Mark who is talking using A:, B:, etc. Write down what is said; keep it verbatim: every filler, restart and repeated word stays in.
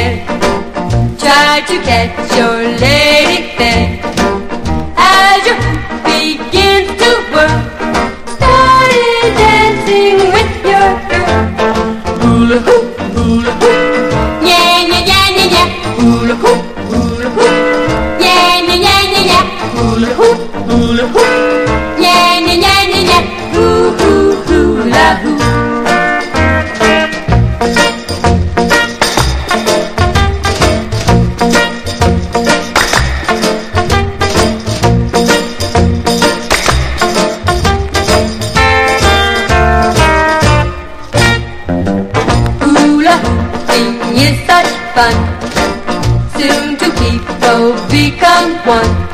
A: there. Try to catch your lady there. As you begin to whirl, started dancing with your girl. Hula hoop, hula hoop, yeah, yeah, yeah, yeah, yeah. Hula hoop, hula hoop, yeah, yeah, yeah, yeah, yeah. Hula hoop, hula hoop, yeah, yeah, yeah, yeah, yeah. Hoo, hoo, hula hoop. Is such fun. Soon two people become one.